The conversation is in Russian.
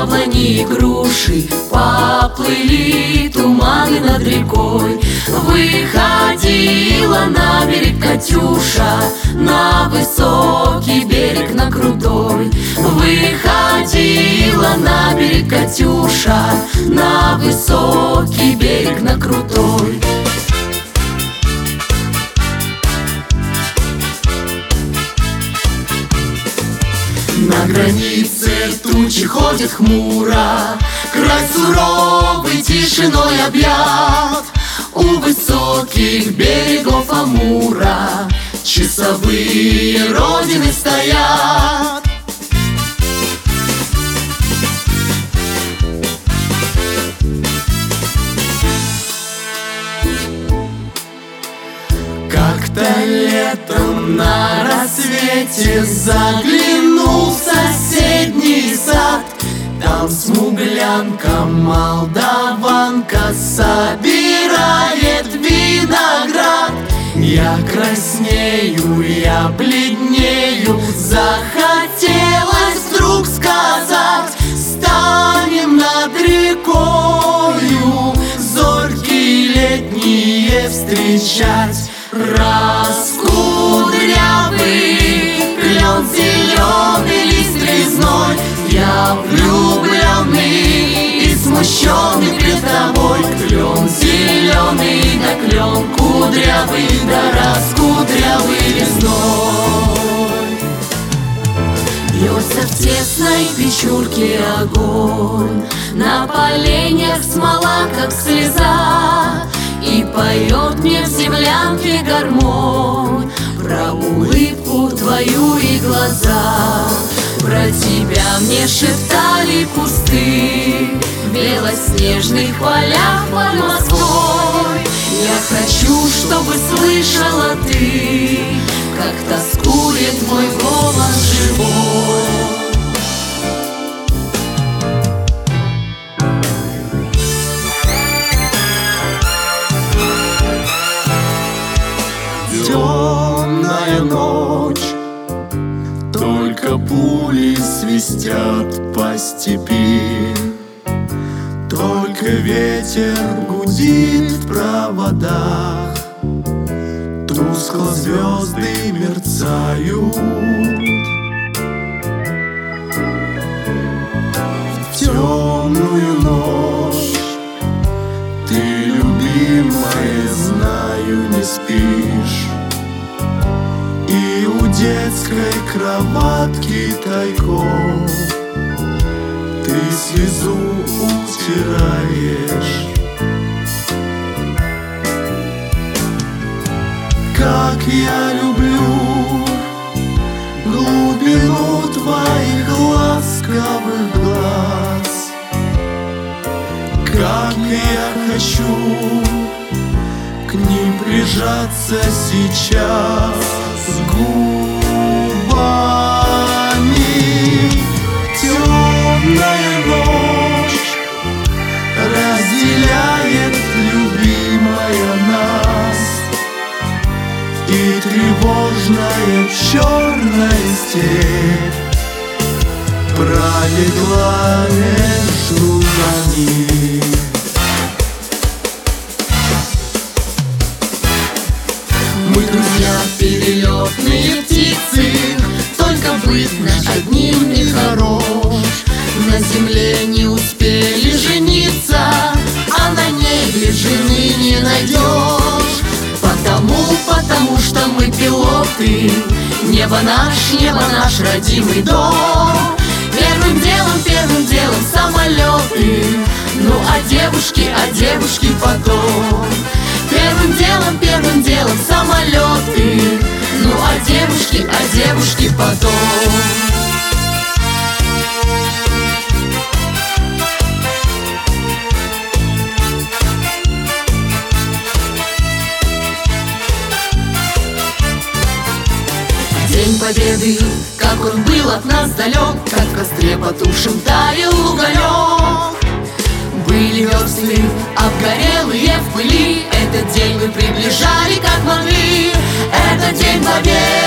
яблони и груши, поплыли туманы над рекой. Выходила на берег Катюша, на высокий берег, на крутой. Выходила на берег Катюша, на высокий берег, на крутой. На границе тучи ходит хмуро, край суровый тишиной объят. У высоких берегов Амура часовые родины стоят. Как-то летом на рассвете заглянул в соседний сад. Там смуглянка, молдаванка собирает виноград. Я краснею, я бледнею, захотелось вдруг сказать: станем над рекою зорьки летние встречать. Раскудрявый клен, зеленый лист резной, я влюбленный и смущенный пред тобой. Клен зеленый, да клен кудрявый, да раскудрявый лесной. Бьется в тесной печурке огонь, на поленьях смола, как слеза. И поет мне в землянке гармонь про улыбку твою и глаза. Про тебя мне шептали кусты в белоснежных полях под Москвой. Я хочу, чтобы слышала ты, как тоскует мой голос живой. Темная ночь, только пули свистят по степи, только ветер гудит в проводах, тускло звезды мерцают. В темную ночь ты, любимая, знаю, не спишь, и у детской кроватки тайком ты слезу утираешь. Как я люблю глубину твоих ласковых глаз, как я хочу к ним прижаться сейчас губами. Темная ночь разделяет, любимая, нас, и тревожная черная степь пролегла между нами. Мы друзья, перелетные птицы, только быт наш одним не хорош. На земле не успели жениться, а на небе жены не найдешь. Потому что мы пилоты, небо наш родимый дом. Первым делом самолеты, ну а девушки потом. Первым делом самолеты, ну а девушки потом. День Победы, как он был от нас далек, как в костре потухшем таял уголек. Были версты обгорелые в пыли, этот день мы приближали как могли. Это День Победы.